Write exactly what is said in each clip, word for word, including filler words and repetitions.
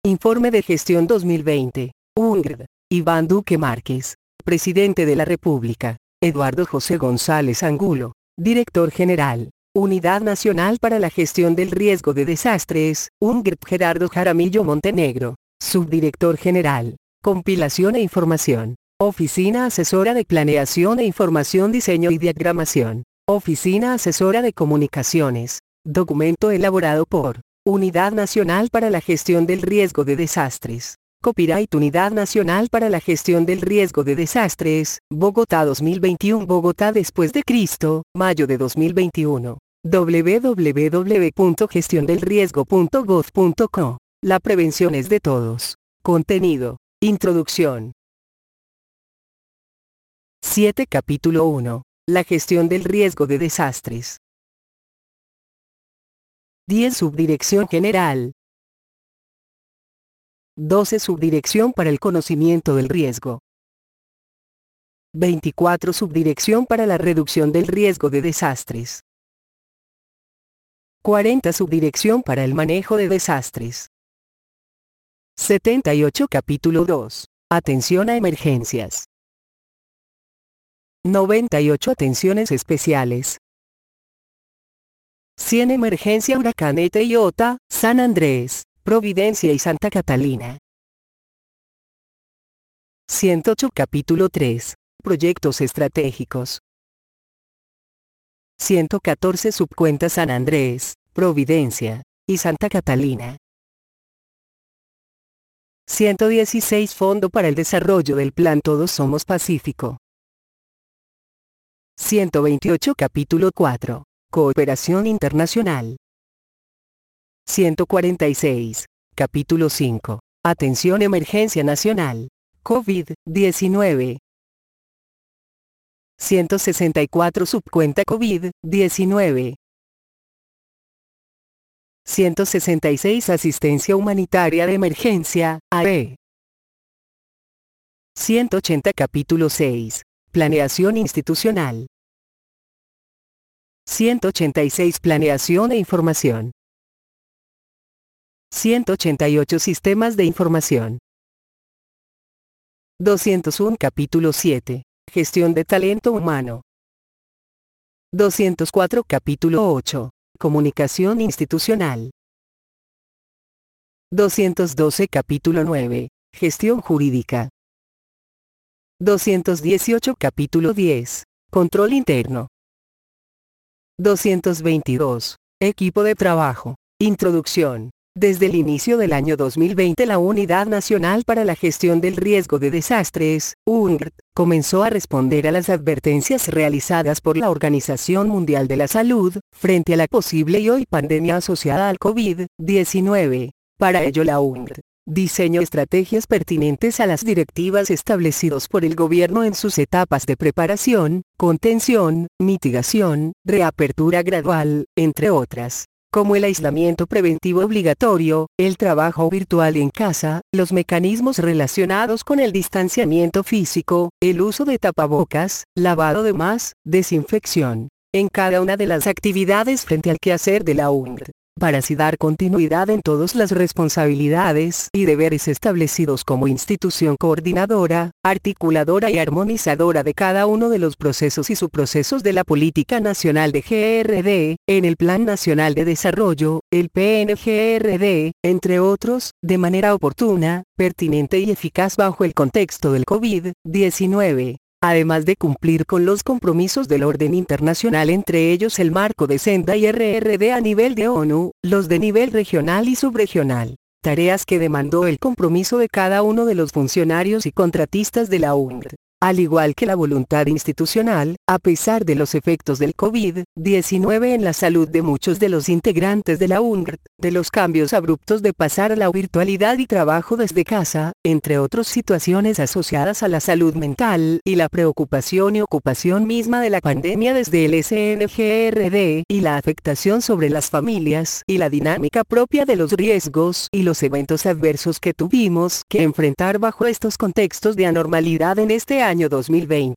Informe de Gestión dos mil veinte. U N G R. Iván Duque Márquez, Presidente de la República. Eduardo José González Angulo, Director General. Unidad Nacional para la Gestión del Riesgo de Desastres, U N G R P. Gerardo Jaramillo Montenegro, Subdirector General. Compilación e Información. Oficina Asesora de Planeación e Información, Diseño y Diagramación. Oficina Asesora de Comunicaciones. Documento elaborado por Unidad Nacional para la Gestión del Riesgo de Desastres. Copyright Unidad Nacional para la Gestión del Riesgo de Desastres, Bogotá dos mil veintiuno. Bogotá después de Cristo, mayo de dos mil veintiuno. w w w punto gestión del riesgo punto gov punto co. La prevención es de todos. Contenido. Introducción. siete. Capítulo uno. La gestión del riesgo de desastres. diez. Subdirección General. doce. Subdirección para el conocimiento del riesgo. veinticuatro. Subdirección para la reducción del riesgo de desastres. cuarenta. Subdirección para el manejo de desastres. setenta y ocho. Capítulo dos. Atención a emergencias. noventa y ocho. Atenciones especiales. cien. Emergencia huracán Eta y Ota, San Andrés, Providencia y Santa Catalina. ciento ocho. Capítulo tres. Proyectos estratégicos. ciento catorce. Subcuenta San Andrés, Providencia y Santa Catalina. ciento dieciséis. Fondo para el Desarrollo del Plan Todos Somos Pacífico. ciento veintiocho. Capítulo cuatro. Cooperación Internacional. ciento cuarenta y seis. Capítulo cinco. Atención Emergencia Nacional. COVID diecinueve. ciento sesenta y cuatro. Subcuenta COVID diecinueve. ciento sesenta y seis. Asistencia Humanitaria de Emergencia, A E. ciento ochenta. Capítulo seis. Planeación Institucional. ciento ochenta y seis. Planeación e Información. ciento ochenta y ocho. Sistemas de Información. doscientos uno. Capítulo siete. Gestión de Talento Humano. doscientos cuatro. Capítulo ocho. Comunicación Institucional. doscientos doce. Capítulo nueve. Gestión Jurídica. doscientos dieciocho. Capítulo diez. Control Interno. doscientos veintidós. Equipo de trabajo. Introducción. Desde el inicio del año dos mil veinte la Unidad Nacional para la Gestión del Riesgo de Desastres, U N G R T, comenzó a responder a las advertencias realizadas por la Organización Mundial de la Salud, frente a la posible y hoy pandemia asociada al COVID diecinueve. Para ello la U N G R T diseñó estrategias pertinentes a las directivas establecidas por el gobierno en sus etapas de preparación, contención, mitigación, reapertura gradual, entre otras, como el aislamiento preventivo obligatorio, el trabajo virtual en casa, los mecanismos relacionados con el distanciamiento físico, el uso de tapabocas, lavado de manos, desinfección, en cada una de las actividades frente al quehacer de la U N G R T. Para así dar continuidad en todas las responsabilidades y deberes establecidos como institución coordinadora, articuladora y armonizadora de cada uno de los procesos y subprocesos de la Política Nacional de G R D, en el Plan Nacional de Desarrollo, el P N G R D, entre otros, de manera oportuna, pertinente y eficaz bajo el contexto del COVID diecinueve. Además de cumplir con los compromisos del orden internacional, entre ellos el marco de Senda y R R D a nivel de ONU, los de nivel regional y subregional, tareas que demandó el compromiso de cada uno de los funcionarios y contratistas de la U N G R T, al igual que la voluntad institucional, a pesar de los efectos del COVID diecinueve en la salud de muchos de los integrantes de la U N G R T, de los cambios abruptos de pasar a la virtualidad y trabajo desde casa, entre otras situaciones asociadas a la salud mental y la preocupación y ocupación misma de la pandemia desde el S N G R D y la afectación sobre las familias y la dinámica propia de los riesgos y los eventos adversos que tuvimos que enfrentar bajo estos contextos de anormalidad en este año dos mil veinte.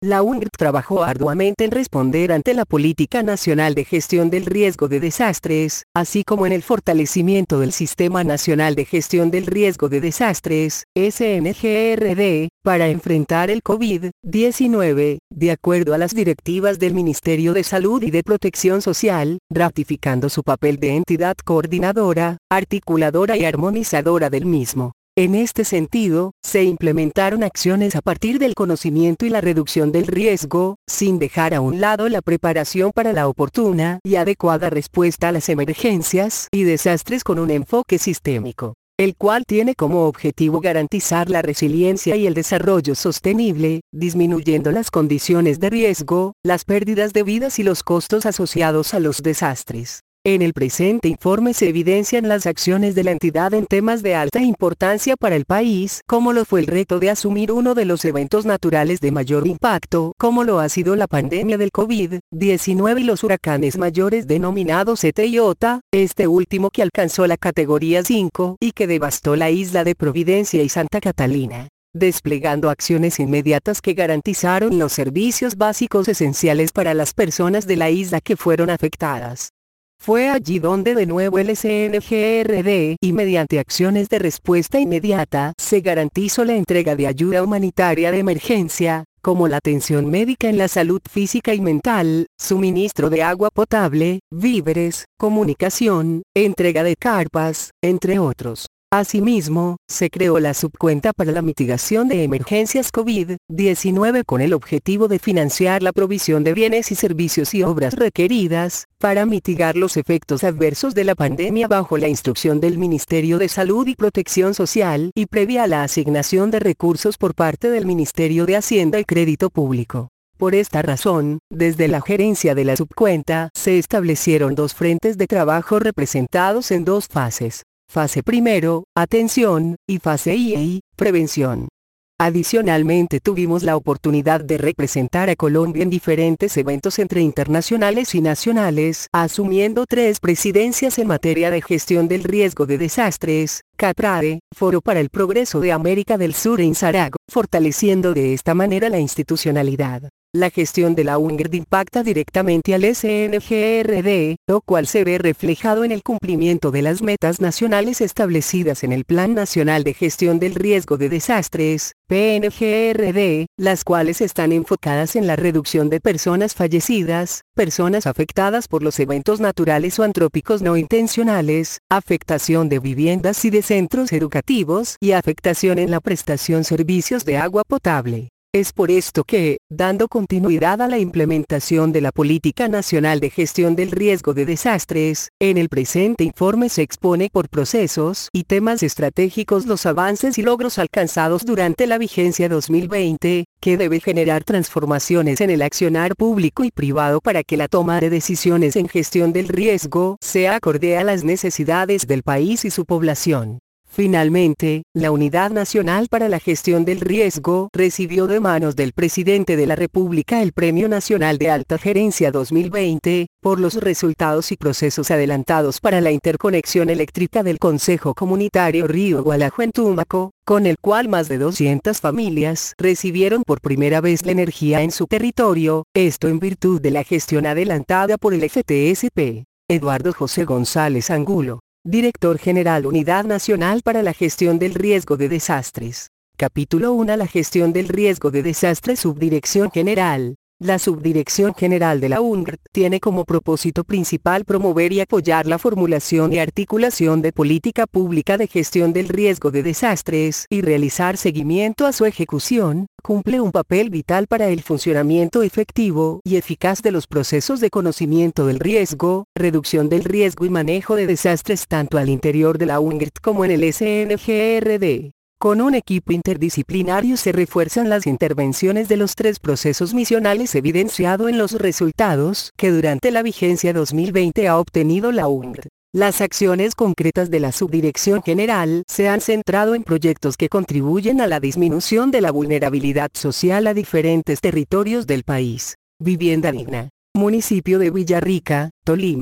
La U N G R trabajó arduamente en responder ante la Política Nacional de Gestión del Riesgo de Desastres, así como en el fortalecimiento del Sistema Nacional de Gestión del Riesgo de Desastres, S N G R D, para enfrentar el COVID diecinueve, de acuerdo a las directivas del Ministerio de Salud y de Protección Social, ratificando su papel de entidad coordinadora, articuladora y armonizadora del mismo. En este sentido, se implementaron acciones a partir del conocimiento y la reducción del riesgo, sin dejar a un lado la preparación para la oportuna y adecuada respuesta a las emergencias y desastres con un enfoque sistémico, el cual tiene como objetivo garantizar la resiliencia y el desarrollo sostenible, disminuyendo las condiciones de riesgo, las pérdidas de vidas y los costos asociados a los desastres. En el presente informe se evidencian las acciones de la entidad en temas de alta importancia para el país, como lo fue el reto de asumir uno de los eventos naturales de mayor impacto, como lo ha sido la pandemia del COVID diecinueve y los huracanes mayores denominados ETA y OTA, este último que alcanzó la categoría cinco y que devastó la isla de Providencia y Santa Catalina, desplegando acciones inmediatas que garantizaron los servicios básicos esenciales para las personas de la isla que fueron afectadas. Fue allí donde de nuevo el S N G R D, y mediante acciones de respuesta inmediata, se garantizó la entrega de ayuda humanitaria de emergencia, como la atención médica en la salud física y mental, suministro de agua potable, víveres, comunicación, entrega de carpas, entre otros. Asimismo, se creó la subcuenta para la mitigación de emergencias COVID diecinueve con el objetivo de financiar la provisión de bienes y servicios y obras requeridas, para mitigar los efectos adversos de la pandemia bajo la instrucción del Ministerio de Salud y Protección Social y previa a la asignación de recursos por parte del Ministerio de Hacienda y Crédito Público. Por esta razón, desde la gerencia de la subcuenta, se establecieron dos frentes de trabajo representados en dos fases. Fase primero, atención, y fase I I, prevención. Adicionalmente tuvimos la oportunidad de representar a Colombia en diferentes eventos entre internacionales y nacionales, asumiendo tres presidencias en materia de gestión del riesgo de desastres, CAPRADE, Foro para el Progreso de América del Sur en Sarago, fortaleciendo de esta manera la institucionalidad. La gestión de la U N G R D impacta directamente al S N G R D, lo cual se ve reflejado en el cumplimiento de las metas nacionales establecidas en el Plan Nacional de Gestión del Riesgo de Desastres, P N G R D, las cuales están enfocadas en la reducción de personas fallecidas, personas afectadas por los eventos naturales o antrópicos no intencionales, afectación de viviendas y de centros educativos y afectación en la prestación servicios de agua potable. Es por esto que, dando continuidad a la implementación de la Política Nacional de Gestión del Riesgo de Desastres, en el presente informe se expone por procesos y temas estratégicos los avances y logros alcanzados durante la vigencia dos mil veinte, que debe generar transformaciones en el accionar público y privado para que la toma de decisiones en gestión del riesgo sea acorde a las necesidades del país y su población. Finalmente, la Unidad Nacional para la Gestión del Riesgo recibió de manos del Presidente de la República el Premio Nacional de Alta Gerencia dos mil veinte, por los resultados y procesos adelantados para la interconexión eléctrica del Consejo Comunitario Río Gualajo en Tumaco, con el cual más de doscientas familias recibieron por primera vez la energía en su territorio, esto en virtud de la gestión adelantada por el F T S P. Eduardo José González Angulo, Director General Unidad Nacional para la Gestión del Riesgo de Desastres. Capítulo uno. La gestión del riesgo de desastres. Subdirección General. La Subdirección General de la U N G R tiene como propósito principal promover y apoyar la formulación y articulación de política pública de gestión del riesgo de desastres y realizar seguimiento a su ejecución. Cumple un papel vital para el funcionamiento efectivo y eficaz de los procesos de conocimiento del riesgo, reducción del riesgo y manejo de desastres tanto al interior de la U N G R como en el S N G R D. Con un equipo interdisciplinario se refuerzan las intervenciones de los tres procesos misionales evidenciado en los resultados que durante la vigencia dos mil veinte ha obtenido la U N G R. Las acciones concretas de la Subdirección General se han centrado en proyectos que contribuyen a la disminución de la vulnerabilidad social a diferentes territorios del país. Vivienda digna. Municipio de Villarrica, Tolima.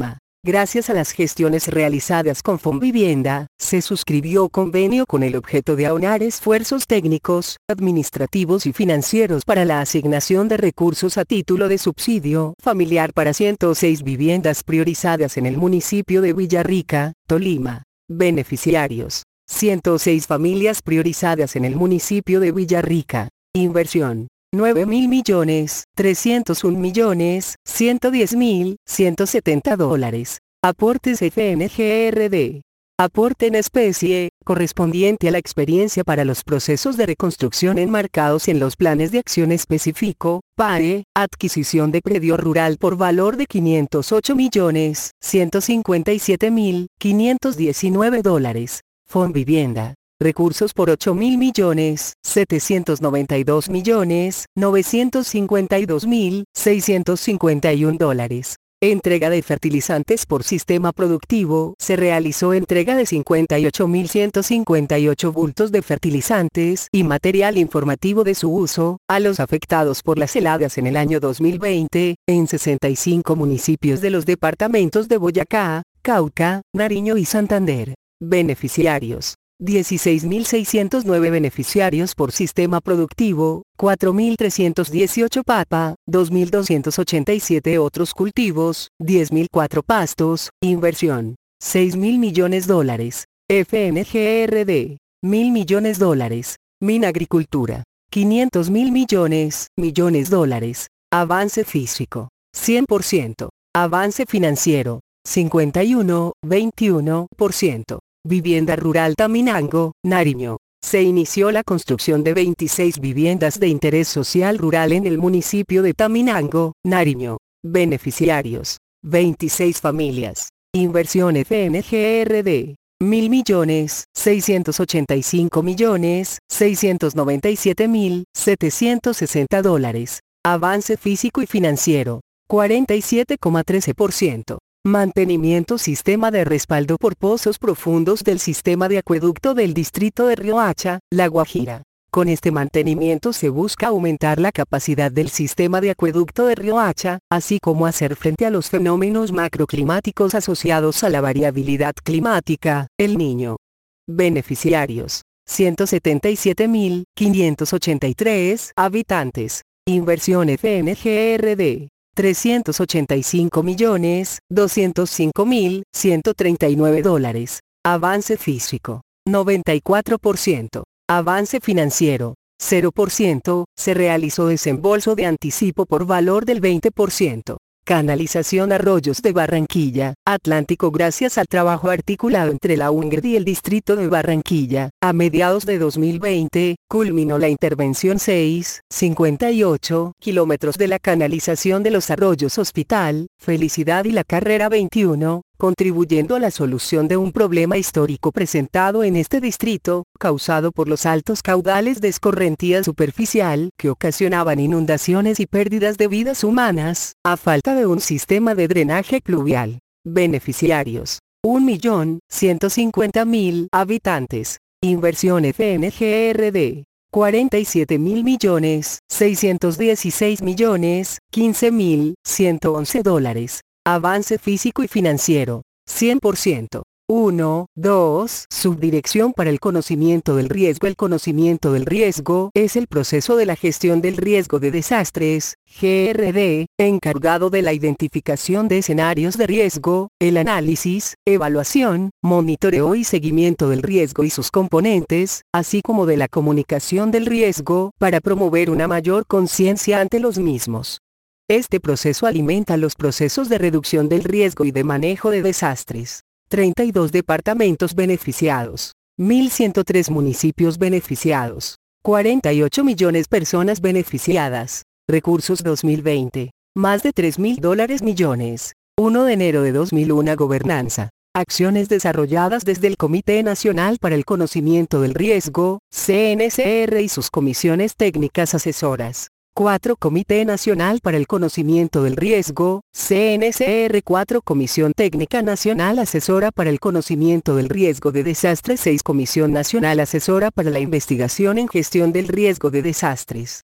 Gracias a las gestiones realizadas con Fonvivienda, se suscribió convenio con el objeto de aunar esfuerzos técnicos, administrativos y financieros para la asignación de recursos a título de subsidio familiar para ciento seis viviendas priorizadas en el municipio de Villarrica, Tolima. Beneficiarios: ciento seis familias priorizadas en el municipio de Villarrica. Inversión: nueve mil millones, trescientos un millones, ciento diez mil, ciento setenta dólares. Aportes F N G R D. Aporte en especie, correspondiente a la experiencia para los procesos de reconstrucción enmarcados en los planes de acción específico, P A E, adquisición de predio rural por valor de quinientos ocho millones, ciento cincuenta y siete mil, quinientos diecinueve dólares. Fonvivienda. Recursos por ocho mil millones, setecientos noventa y dos millones, novecientos cincuenta y dos mil, seiscientos cincuenta y uno dólares. Entrega de fertilizantes por sistema productivo. Se realizó entrega de cincuenta y ocho mil ciento cincuenta y ocho bultos de fertilizantes y material informativo de su uso, a los afectados por las heladas en el año dos mil veinte, en sesenta y cinco municipios de los departamentos de Boyacá, Cauca, Nariño y Santander. Beneficiarios: dieciséis mil seiscientos nueve beneficiarios por sistema productivo, cuatro mil trescientos dieciocho papa, dos mil doscientos ochenta y siete otros cultivos, diez mil cuatro pastos. Inversión: seis mil millones dólares. F N G R D, mil millones dólares. Minagricultura, quinientos mil millones, millones dólares. Avance físico, cien por ciento. Avance financiero, cincuenta y uno, veintiuno por ciento. Vivienda rural Taminango, Nariño. Se inició la construcción de veintiséis viviendas de interés social rural en el municipio de Taminango, Nariño. Beneficiarios: veintiséis familias. Inversión F N G R D, mil millones, seiscientos ochenta y cinco millones, seiscientos noventa y siete mil, setecientos sesenta dólares. Avance físico y financiero, cuarenta y siete coma trece por ciento. Mantenimiento sistema de respaldo por pozos profundos del sistema de acueducto del distrito de Riohacha, La Guajira. Con este mantenimiento se busca aumentar la capacidad del sistema de acueducto de Riohacha, así como hacer frente a los fenómenos macroclimáticos asociados a la variabilidad climática, El Niño. Beneficiarios: ciento setenta y siete mil, quinientos ochenta y tres habitantes. Inversión F N G R D, trescientos ochenta y cinco millones, doscientos cinco mil, ciento treinta y nueve dólares. Avance físico, noventa y cuatro por ciento. Avance financiero, cero por ciento. Se realizó desembolso de anticipo por valor del veinte por ciento. Canalización Arroyos de Barranquilla, Atlántico. Gracias al trabajo articulado entre la U N G R D y el distrito de Barranquilla, a mediados de dos mil veinte, culminó la intervención seis, cincuenta y ocho kilómetros de la canalización de los arroyos Hospital, Felicidad y la Carrera veintiuno, contribuyendo a la solución de un problema histórico presentado en este distrito, causado por los altos caudales de escorrentía superficial que ocasionaban inundaciones y pérdidas de vidas humanas, a falta de un sistema de drenaje pluvial. Beneficiarios: un millón, ciento cincuenta mil habitantes. Inversión F N G R D, cuarenta y siete mil millones, seiscientos dieciséis millones, quince mil, ciento once dólares. Avance físico y financiero, cien por ciento. uno, dos. Subdirección para el conocimiento del riesgo. El conocimiento del riesgo es el proceso de la gestión del riesgo de desastres, G R D, encargado de la identificación de escenarios de riesgo, el análisis, evaluación, monitoreo y seguimiento del riesgo y sus componentes, así como de la comunicación del riesgo, para promover una mayor conciencia ante los mismos. Este proceso alimenta los procesos de reducción del riesgo y de manejo de desastres. treinta y dos departamentos beneficiados, mil ciento tres municipios beneficiados, cuarenta y ocho millones personas beneficiadas. Recursos dos mil veinte, más de tres mil dólares millones. primero de enero de dos mil uno. Gobernanza. Acciones desarrolladas desde el Comité Nacional para el Conocimiento del Riesgo, C N C R y sus comisiones técnicas asesoras. cuatro. Comité Nacional para el Conocimiento del Riesgo, C N C R. cuatro. Comisión Técnica Nacional Asesora para el Conocimiento del Riesgo de Desastres. seis. Comisión Nacional Asesora para la Investigación en Gestión del Riesgo de Desastres.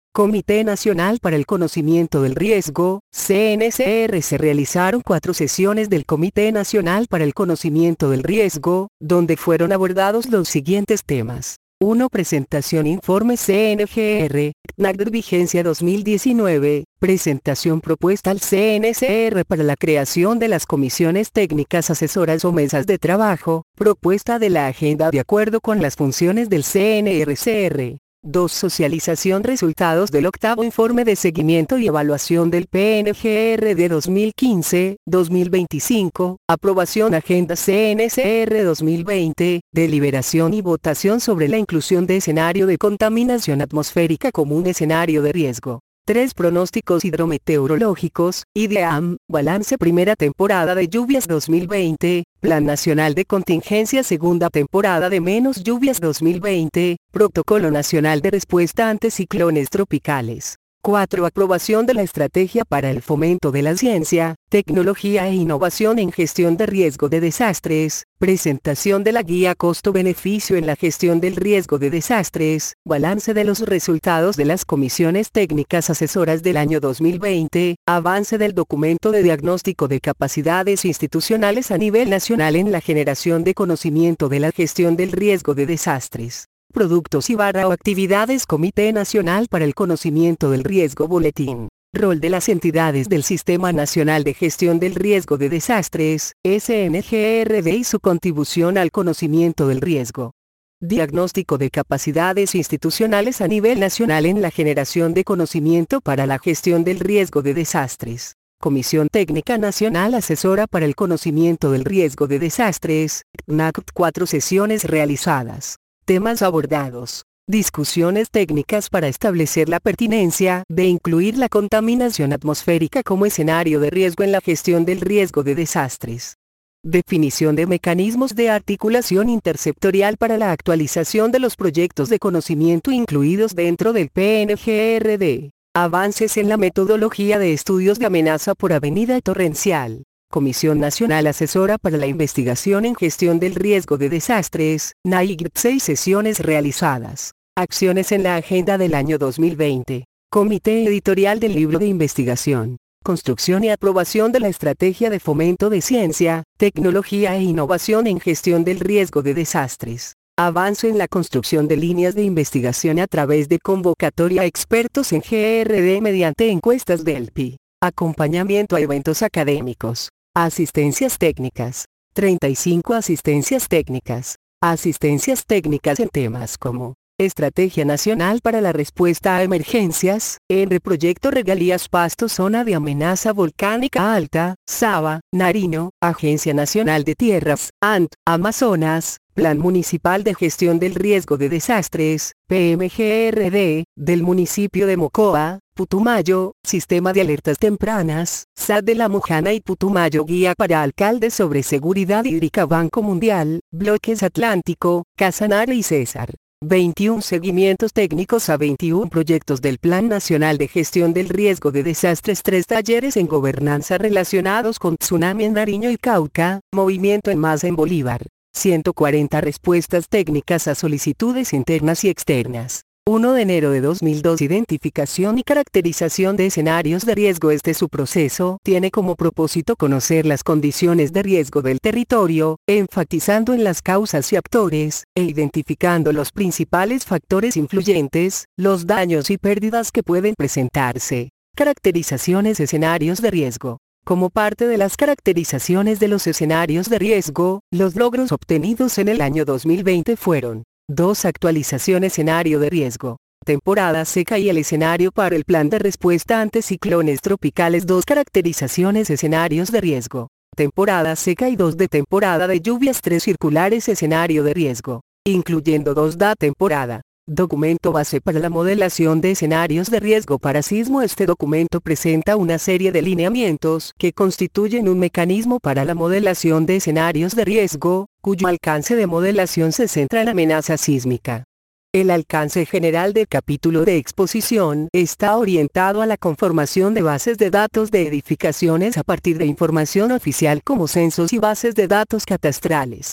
Comité Nacional para el Conocimiento del Riesgo, C N C R. Se realizaron cuatro sesiones del Comité Nacional para el Conocimiento del Riesgo, donde fueron abordados los siguientes temas. uno. Presentación Informe C N G R, C N A C Vigencia dos mil diecinueve, presentación propuesta al C N C R para la creación de las comisiones técnicas asesoras o mesas de trabajo, propuesta de la agenda de acuerdo con las funciones del C N R C R. dos. Socialización resultados del octavo informe de seguimiento y evaluación del P N G R de dos mil quince a dos mil veinticinco, aprobación Agenda C N C R dos mil veinte, deliberación y votación sobre la inclusión de escenario de contaminación atmosférica como un escenario de riesgo. tres. Pronósticos hidrometeorológicos, I D E A M, balance primera temporada de lluvias dos mil veinte, Plan Nacional de Contingencia segunda temporada de menos lluvias dos mil veinte, Protocolo Nacional de Respuesta ante Ciclones Tropicales. cuatro. Aprobación de la Estrategia para el Fomento de la Ciencia, Tecnología e Innovación en Gestión de Riesgo de Desastres, presentación de la Guía Costo-Beneficio en la Gestión del Riesgo de Desastres, balance de los resultados de las comisiones técnicas asesoras del año dos mil veinte, avance del documento de diagnóstico de capacidades institucionales a nivel nacional en la generación de conocimiento de la gestión del riesgo de desastres. Productos y barra o actividades Comité Nacional para el Conocimiento del Riesgo Boletín. Rol de las entidades del Sistema Nacional de Gestión del Riesgo de Desastres, S N G R D y su contribución al conocimiento del riesgo. Diagnóstico de capacidades institucionales a nivel nacional en la generación de conocimiento para la gestión del riesgo de desastres. Comisión Técnica Nacional Asesora para el Conocimiento del Riesgo de Desastres, C N A C. Cuatro sesiones realizadas. Temas abordados. Discusiones técnicas para establecer la pertinencia de incluir la contaminación atmosférica como escenario de riesgo en la gestión del riesgo de desastres. Definición de mecanismos de articulación intersectorial para la actualización de los proyectos de conocimiento incluidos dentro del P N G R D. Avances en la metodología de estudios de amenaza por avenida torrencial. Comisión Nacional Asesora para la Investigación en Gestión del Riesgo de Desastres, N A I G R D. Seis sesiones realizadas. Acciones en la agenda del año dos mil veinte. Comité Editorial del Libro de Investigación. Construcción y aprobación de la Estrategia de Fomento de Ciencia, Tecnología e Innovación en Gestión del Riesgo de Desastres. Avance en la construcción de líneas de investigación a través de convocatoria a expertos en G R D mediante encuestas del P I. Acompañamiento a eventos académicos. Asistencias técnicas. treinta y cinco asistencias técnicas. Asistencias técnicas en temas como Estrategia Nacional para la Respuesta a Emergencias, E N R E Proyecto Regalías Pasto Zona de Amenaza Volcánica Alta, Saba, Nariño, Agencia Nacional de Tierras, A N T, Amazonas, Plan Municipal de Gestión del Riesgo de Desastres, P M G R D, del municipio de Mocoa, Putumayo, Sistema de Alertas Tempranas, S A D de La Mojana y Putumayo Guía para Alcaldes sobre Seguridad Hídrica Banco Mundial, Bloques Atlántico, Casanare y César. veintiún Seguimientos técnicos a veintiún proyectos del Plan Nacional de Gestión del Riesgo de Desastres. tres Talleres en gobernanza relacionados con tsunami en Nariño y Cauca, movimiento en masa en Bolívar. ciento cuarenta respuestas técnicas a solicitudes internas y externas. primero de enero de dos mil dos Identificación y caracterización de escenarios de riesgo. Este su proceso tiene como propósito conocer las condiciones de riesgo del territorio, enfatizando en las causas y actores, e identificando los principales factores influyentes, los daños y pérdidas que pueden presentarse. Caracterizaciones escenarios de riesgo. Como parte de las caracterizaciones de los escenarios de riesgo, los logros obtenidos en el año dos mil veinte fueron: dos Actualización escenario de riesgo. Temporada seca y el escenario para el plan de respuesta ante ciclones tropicales. dos Caracterizaciones escenarios de riesgo. Temporada seca y dos de temporada de lluvias. tres Circulares escenario de riesgo, incluyendo dos D A temporada. Documento base para la modelación de escenarios de riesgo para sismo. Este documento presenta una serie de lineamientos que constituyen un mecanismo para la modelación de escenarios de riesgo, cuyo alcance de modelación se centra en la amenaza sísmica. El alcance general del capítulo de exposición está orientado a la conformación de bases de datos de edificaciones a partir de información oficial como censos y bases de datos catastrales.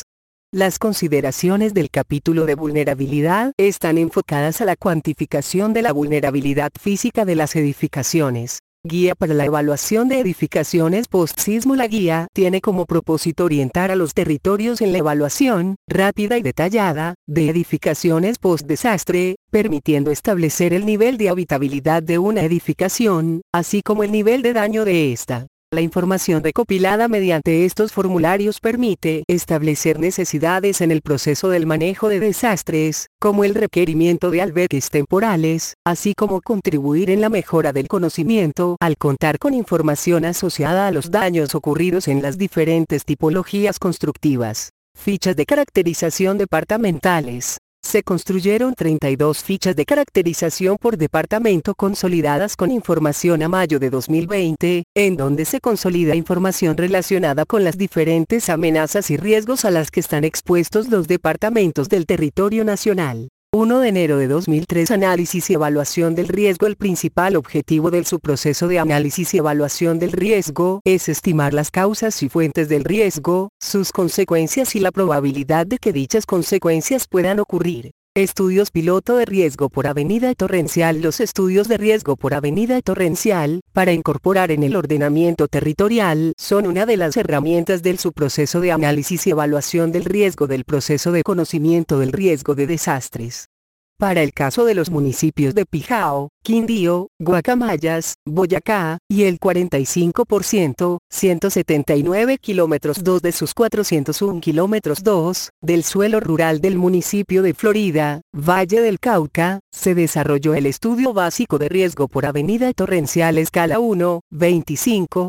Las consideraciones del capítulo de vulnerabilidad están enfocadas a la cuantificación de la vulnerabilidad física de las edificaciones. Guía para la evaluación de edificaciones post-sismo. La guía tiene como propósito orientar a los territorios en la evaluación, rápida y detallada, de edificaciones post-desastre, permitiendo establecer el nivel de habitabilidad de una edificación, así como el nivel de daño de esta. La información recopilada mediante estos formularios permite establecer necesidades en el proceso del manejo de desastres, como el requerimiento de albergues temporales, así como contribuir en la mejora del conocimiento al contar con información asociada a los daños ocurridos en las diferentes tipologías constructivas. Fichas de caracterización departamentales. Se construyeron treinta y dos fichas de caracterización por departamento consolidadas con información a mayo de dos mil veinte, en donde se consolida información relacionada con las diferentes amenazas y riesgos a las que están expuestos los departamentos del territorio nacional. primero de enero de dos mil tres. Análisis y evaluación del riesgo. El principal objetivo del subproceso de análisis y evaluación del riesgo es estimar las causas y fuentes del riesgo, sus consecuencias y la probabilidad de que dichas consecuencias puedan ocurrir. Estudios piloto de riesgo por avenida torrencial. Los estudios de riesgo por avenida torrencial, para incorporar en el ordenamiento territorial, son una de las herramientas del subproceso de análisis y evaluación del riesgo del proceso de conocimiento del riesgo de desastres. Para el caso de los municipios de Pijao, Quindío, Guacamayas, Boyacá, y el cuarenta y cinco por ciento, ciento setenta y nueve kilómetros dos de sus cuatrocientos uno kilómetros dos, del suelo rural del municipio de Florida, Valle del Cauca, se desarrolló el estudio básico de riesgo por avenida torrencial escala uno, veinticinco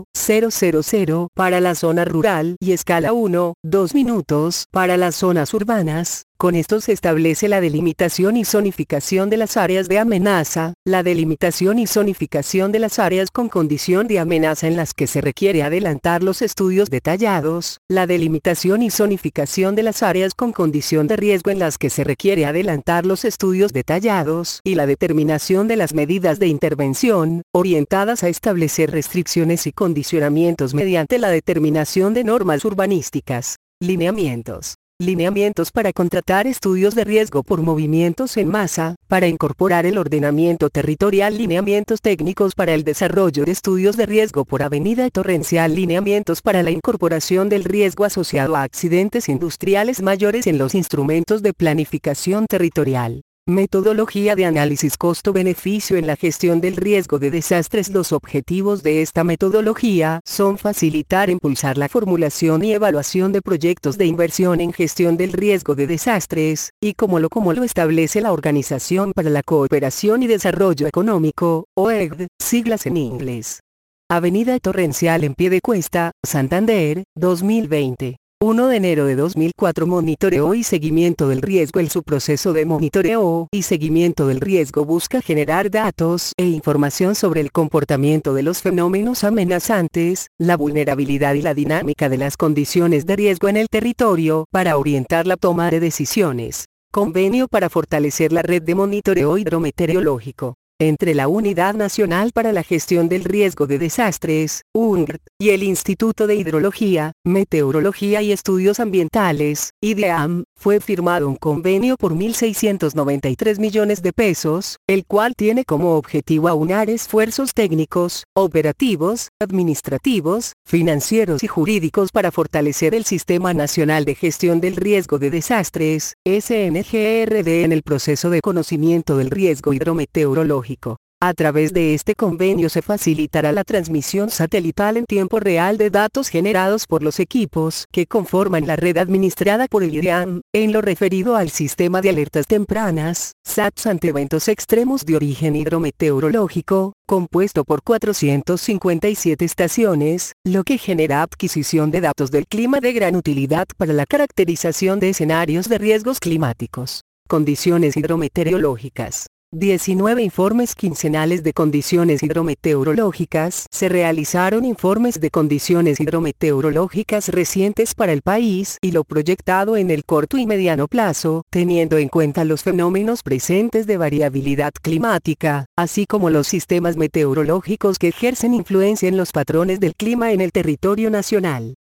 mil para la zona rural y escala uno, dos minutos para las zonas urbanas. Con esto se establece la delimitación y zonificación de las áreas de amenaza, la delimitación y zonificación de las áreas con condición de amenaza en las que se requiere adelantar los estudios detallados, la delimitación y zonificación de las áreas con condición de riesgo en las que se requiere adelantar los estudios detallados, y la determinación de las medidas de intervención, orientadas a establecer restricciones y condicionamientos mediante la determinación de normas urbanísticas. Lineamientos. Lineamientos para contratar estudios de riesgo por movimientos en masa, para incorporar el ordenamiento territorial. Lineamientos técnicos para el desarrollo de estudios de riesgo por avenida torrencial. Lineamientos para la incorporación del riesgo asociado a accidentes industriales mayores en los instrumentos de planificación territorial. Metodología de análisis costo-beneficio en la gestión del riesgo de desastres. Los objetivos de esta metodología son facilitar e impulsar la formulación y evaluación de proyectos de inversión en gestión del riesgo de desastres, y como lo como lo establece la Organización para la Cooperación y Desarrollo Económico, O E C D, siglas en inglés. Avenida Torrencial en Piedecuesta, Santander, dos mil veinte. primero de enero de dos mil cuatro. Monitoreo y seguimiento del riesgo. El subproceso de monitoreo y seguimiento del riesgo busca generar datos e información sobre el comportamiento de los fenómenos amenazantes, la vulnerabilidad y la dinámica de las condiciones de riesgo en el territorio para orientar la toma de decisiones. Convenio para fortalecer la red de monitoreo hidrometeorológico entre la Unidad Nacional para la Gestión del Riesgo de Desastres, U N R T, y el Instituto de Hidrología, Meteorología y Estudios Ambientales, I D E A M, fue firmado un convenio por mil seiscientos noventa y tres millones de pesos, el cual tiene como objetivo aunar esfuerzos técnicos, operativos, administrativos, financieros y jurídicos para fortalecer el Sistema Nacional de Gestión del Riesgo de Desastres, S N G R D, en el proceso de conocimiento del riesgo hidrometeorológico. A través de este convenio se facilitará la transmisión satelital en tiempo real de datos generados por los equipos que conforman la red administrada por el I D E A M, en lo referido al sistema de alertas tempranas, S A T S ante eventos extremos de origen hidrometeorológico, compuesto por cuatrocientas cincuenta y siete estaciones, lo que genera adquisición de datos del clima de gran utilidad para la caracterización de escenarios de riesgos climáticos. Condiciones hidrometeorológicas. diecinueve informes quincenales de condiciones hidrometeorológicas. Se realizaron informes de condiciones hidrometeorológicas recientes para el país y lo proyectado en el corto y mediano plazo, teniendo en cuenta los fenómenos presentes de variabilidad climática, así como los sistemas meteorológicos que ejercen influencia en los patrones del clima en el territorio nacional.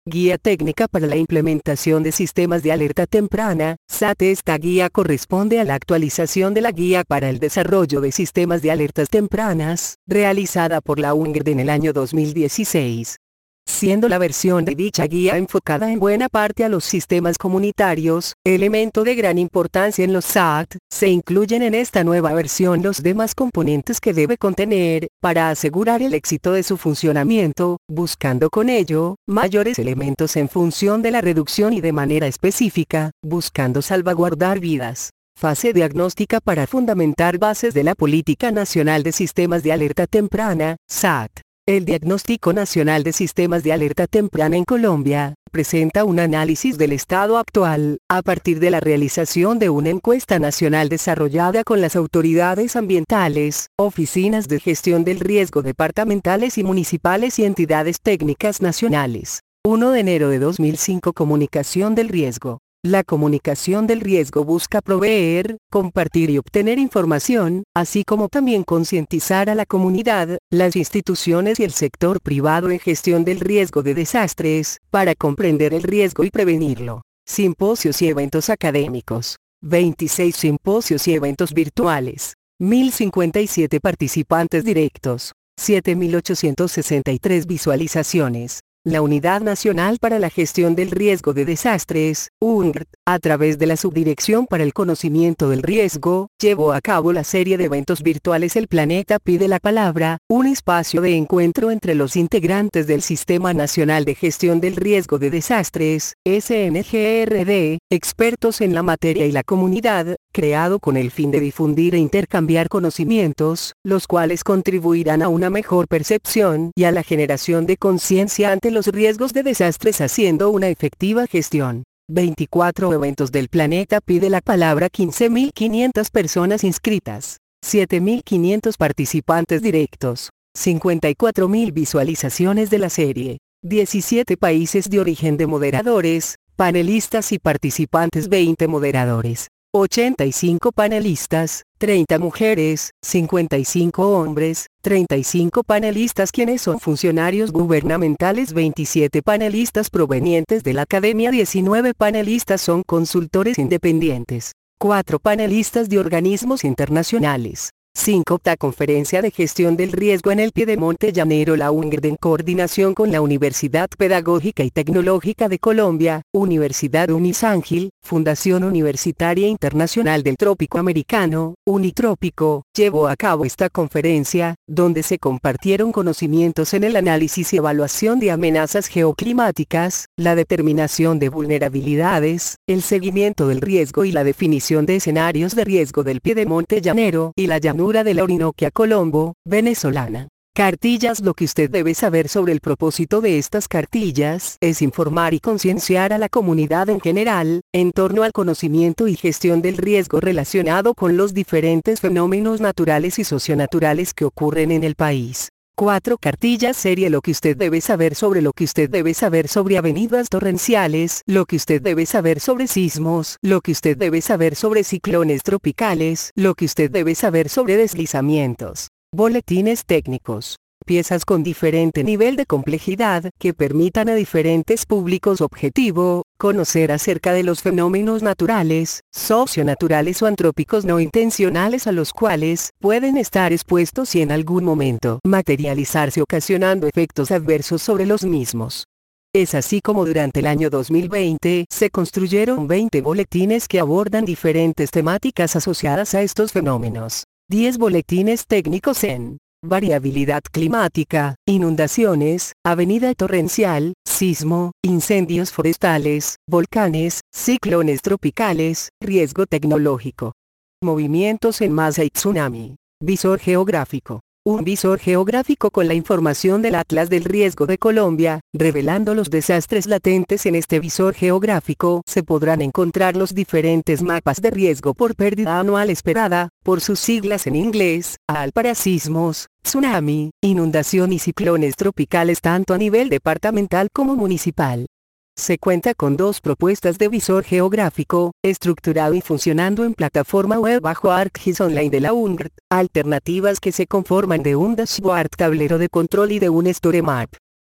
Guía técnica para la implementación de sistemas de alerta temprana, S A T. Esta guía corresponde a la actualización de la Guía para el Desarrollo de Sistemas de Alertas Tempranas, realizada por la U N G R D en el año dos mil dieciséis. Siendo la versión de dicha guía enfocada en buena parte a los sistemas comunitarios, elemento de gran importancia en los S A T, se incluyen en esta nueva versión los demás componentes que debe contener, para asegurar el éxito de su funcionamiento, buscando con ello, mayores elementos en función de la reducción y de manera específica, buscando salvaguardar vidas. Fase diagnóstica para fundamentar bases de la Política Nacional de Sistemas de Alerta Temprana, S A T. El Diagnóstico Nacional de Sistemas de Alerta Temprana en Colombia, presenta un análisis del estado actual, a partir de la realización de una encuesta nacional desarrollada con las autoridades ambientales, oficinas de gestión del riesgo departamentales y municipales y entidades técnicas nacionales. primero de enero de dos mil cinco. Comunicación del riesgo. La comunicación del riesgo busca proveer, compartir y obtener información, así como también concientizar a la comunidad, las instituciones y el sector privado en gestión del riesgo de desastres, para comprender el riesgo y prevenirlo. Simposios y eventos académicos. veintiséis simposios y eventos virtuales. mil cincuenta y siete participantes directos. siete mil ochocientas sesenta y tres visualizaciones. La Unidad Nacional para la Gestión del Riesgo de Desastres, U N G R D, a través de la Subdirección para el Conocimiento del Riesgo, llevó a cabo la serie de eventos virtuales El Planeta Pide la Palabra, un espacio de encuentro entre los integrantes del Sistema Nacional de Gestión del Riesgo de Desastres, S N G R D, expertos en la materia y la comunidad, creado con el fin de difundir e intercambiar conocimientos, los cuales contribuirán a una mejor percepción y a la generación de conciencia ante los riesgos de desastres, haciendo una efectiva gestión. veinticuatro eventos del Planeta Pide la Palabra. Quince mil quinientas personas inscritas. siete mil quinientos participantes directos. cincuenta y cuatro mil visualizaciones de la serie. diecisiete países de origen de moderadores, panelistas y participantes. veinte moderadores. ochenta y cinco panelistas, treinta mujeres, cincuenta y cinco hombres, treinta y cinco panelistas quienes son funcionarios gubernamentales, veintisiete panelistas provenientes de la academia, diecinueve panelistas son consultores independientes, cuatro panelistas de organismos internacionales. cinco. Conferencia de Gestión del Riesgo en el Piedemonte Llanero. La U N G R D, en coordinación con la Universidad Pedagógica y Tecnológica de Colombia, Universidad Unisángil, Fundación Universitaria Internacional del Trópico Americano, Unitrópico, llevó a cabo esta conferencia, donde se compartieron conocimientos en el análisis y evaluación de amenazas geoclimáticas, la determinación de vulnerabilidades, el seguimiento del riesgo y la definición de escenarios de riesgo del Piedemonte Llanero y la llanura de la Orinoquia Colombo, venezolana. Cartillas. Lo que usted debe saber sobre el propósito de estas cartillas es informar y concienciar a la comunidad en general, en torno al conocimiento y gestión del riesgo relacionado con los diferentes fenómenos naturales y socionaturales que ocurren en el país. cuatro. Cartillas serie. Lo que usted debe saber sobre lo que usted debe saber sobre avenidas torrenciales, lo que usted debe saber sobre sismos, lo que usted debe saber sobre ciclones tropicales, lo que usted debe saber sobre deslizamientos. Boletines técnicos. Piezas con diferente nivel de complejidad, que permitan a diferentes públicos objetivo, conocer acerca de los fenómenos naturales, socionaturales o antrópicos no intencionales a los cuales pueden estar expuestos y en algún momento materializarse, ocasionando efectos adversos sobre los mismos. Es así como durante el año dos mil veinte se construyeron veinte boletines que abordan diferentes temáticas asociadas a estos fenómenos. diez boletines técnicos en variabilidad climática, inundaciones, avenida torrencial, sismo, incendios forestales, volcanes, ciclones tropicales, riesgo tecnológico, movimientos en masa y tsunami. Visor geográfico. Un visor geográfico con la información del Atlas del Riesgo de Colombia, revelando los desastres latentes. En este visor geográfico se podrán encontrar los diferentes mapas de riesgo por pérdida anual esperada, por sus siglas en inglés, A L para sismos, tsunami, inundación y ciclones tropicales tanto a nivel departamental como municipal. Se cuenta con dos propuestas de visor geográfico, estructurado y funcionando en plataforma web bajo ArcGIS Online de la U N G R D, alternativas que se conforman de un dashboard, tablero de control y de un Store Map.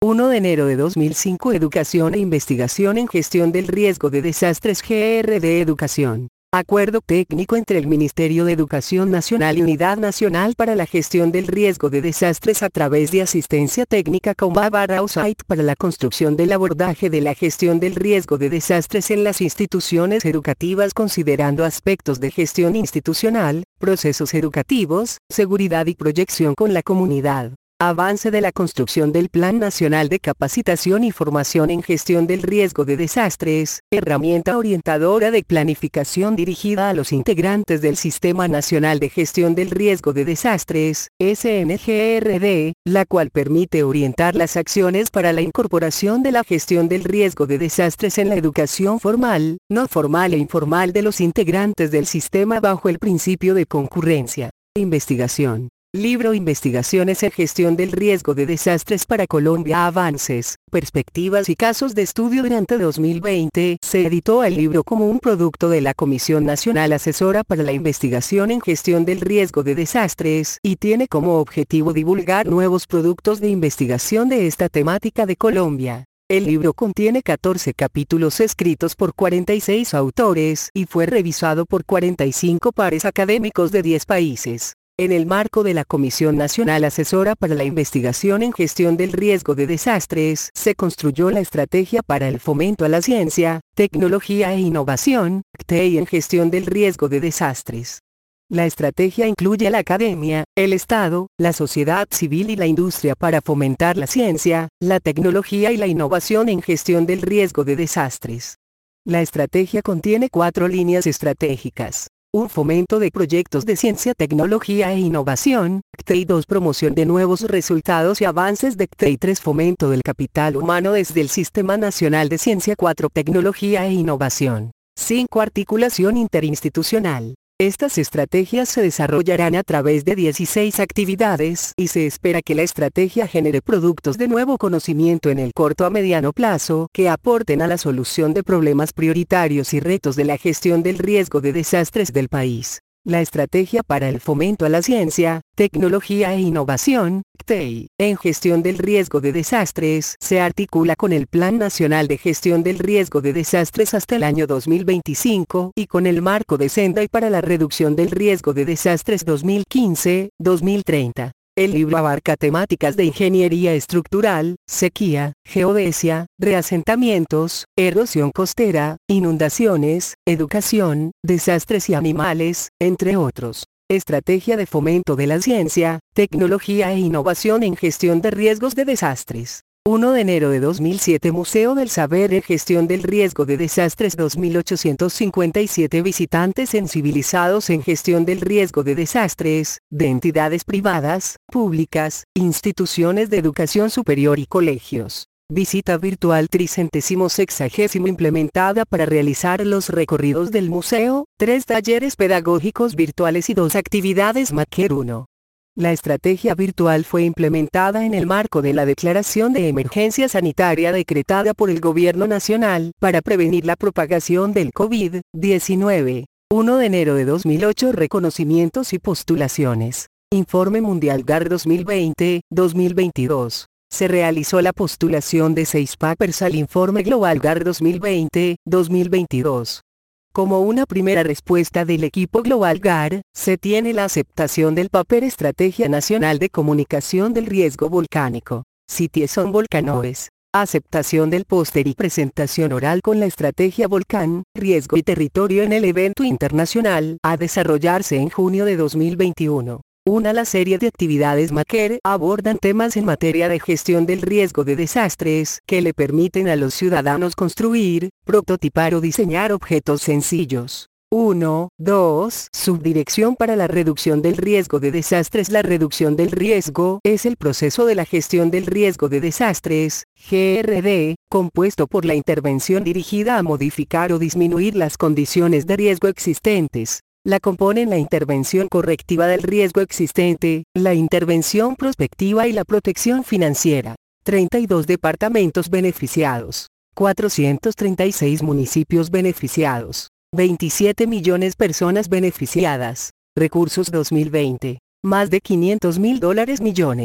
uno de enero de dos mil cinco Educación e Investigación en Gestión del Riesgo de Desastres G R D Educación. Acuerdo técnico entre el Ministerio de Educación Nacional y Unidad Nacional para la Gestión del Riesgo de Desastres a través de asistencia técnica con Bávara U S A I T para la construcción del abordaje de la gestión del riesgo de desastres en las instituciones educativas considerando aspectos de gestión institucional, procesos educativos, seguridad y proyección con la comunidad. Avance de la construcción del Plan Nacional de Capacitación y Formación en Gestión del Riesgo de Desastres, herramienta orientadora de planificación dirigida a los integrantes del Sistema Nacional de Gestión del Riesgo de Desastres, S N G R D, la cual permite orientar las acciones para la incorporación de la gestión del riesgo de desastres en la educación formal, no formal e informal de los integrantes del sistema bajo el principio de concurrencia. Investigación. Libro Investigaciones en Gestión del Riesgo de Desastres para Colombia. Avances, perspectivas y casos de estudio durante dos mil veinte. Se editó el libro como un producto de la Comisión Nacional Asesora para la Investigación en Gestión del Riesgo de Desastres, y tiene como objetivo divulgar nuevos productos de investigación de esta temática de Colombia. El libro contiene catorce capítulos escritos por cuarenta y seis autores y fue revisado por cuarenta y cinco pares académicos de diez países. En el marco de la Comisión Nacional Asesora para la Investigación en Gestión del Riesgo de Desastres, se construyó la Estrategia para el Fomento a la Ciencia, Tecnología e Innovación, C T E I en Gestión del Riesgo de Desastres. La estrategia incluye a la academia, el Estado, la sociedad civil y la industria para fomentar la ciencia, la tecnología y la innovación en gestión del riesgo de desastres. La estrategia contiene cuatro líneas estratégicas. uno. Fomento de proyectos de ciencia, tecnología e innovación, C T E I. dos. Promoción de nuevos resultados y avances de C T E I. tres. Fomento del capital humano desde el Sistema Nacional de Ciencia. cuatro. Tecnología e innovación. cinco. Articulación interinstitucional. Estas estrategias se desarrollarán a través de dieciséis actividades y se espera que la estrategia genere productos de nuevo conocimiento en el corto a mediano plazo que aporten a la solución de problemas prioritarios y retos de la gestión del riesgo de desastres del país. La Estrategia para el Fomento a la Ciencia, Tecnología e Innovación, C T E I, en Gestión del Riesgo de Desastres, se articula con el Plan Nacional de Gestión del Riesgo de Desastres hasta el año dos mil veinticinco y con el Marco de Sendai para la Reducción del Riesgo de Desastres dos mil quince a dos mil treinta. El libro abarca temáticas de ingeniería estructural, sequía, geodesia, reasentamientos, erosión costera, inundaciones, educación, desastres y animales, entre otros. Estrategia de fomento de la ciencia, tecnología e innovación en gestión de riesgos de desastres. uno de enero de dos mil siete Museo del Saber en Gestión del Riesgo de Desastres dos mil ochocientos cincuenta y siete visitantes sensibilizados en gestión del riesgo de desastres, de entidades privadas, públicas, instituciones de educación superior y colegios. Visita virtual tricentésimo sexagésimo implementada para realizar los recorridos del museo, tres talleres pedagógicos virtuales y dos actividades Maker uno. La estrategia virtual fue implementada en el marco de la Declaración de Emergencia Sanitaria decretada por el Gobierno Nacional para prevenir la propagación del COVID diecinueve. uno de enero de dos mil ocho Reconocimientos y postulaciones. Informe Mundial G A R dos mil veinte a dos mil veintidós. Se realizó la postulación de seis papers al Informe Global G A R dos mil veinte a dos mil veintidós. Como una primera respuesta del equipo Global G A R, se tiene la aceptación del paper Estrategia Nacional de Comunicación del Riesgo Volcánico, Situation Volcanoes, aceptación del póster y presentación oral con la estrategia Volcán, Riesgo y Territorio en el evento internacional a desarrollarse en junio de dos mil veintiuno. Una la serie de actividades Maker abordan temas en materia de gestión del riesgo de desastres que le permiten a los ciudadanos construir, prototipar o diseñar objetos sencillos. uno. dos. Subdirección para la reducción del riesgo de desastres. La reducción del riesgo es el proceso de la gestión del riesgo de desastres, G R D, compuesto por la intervención dirigida a modificar o disminuir las condiciones de riesgo existentes. La componen la intervención correctiva del riesgo existente, la intervención prospectiva y la protección financiera. treinta y dos departamentos beneficiados. cuatrocientos treinta y seis municipios beneficiados. veintisiete millones personas beneficiadas. Recursos dos mil veinte. Más de quinientos mil dólares millones.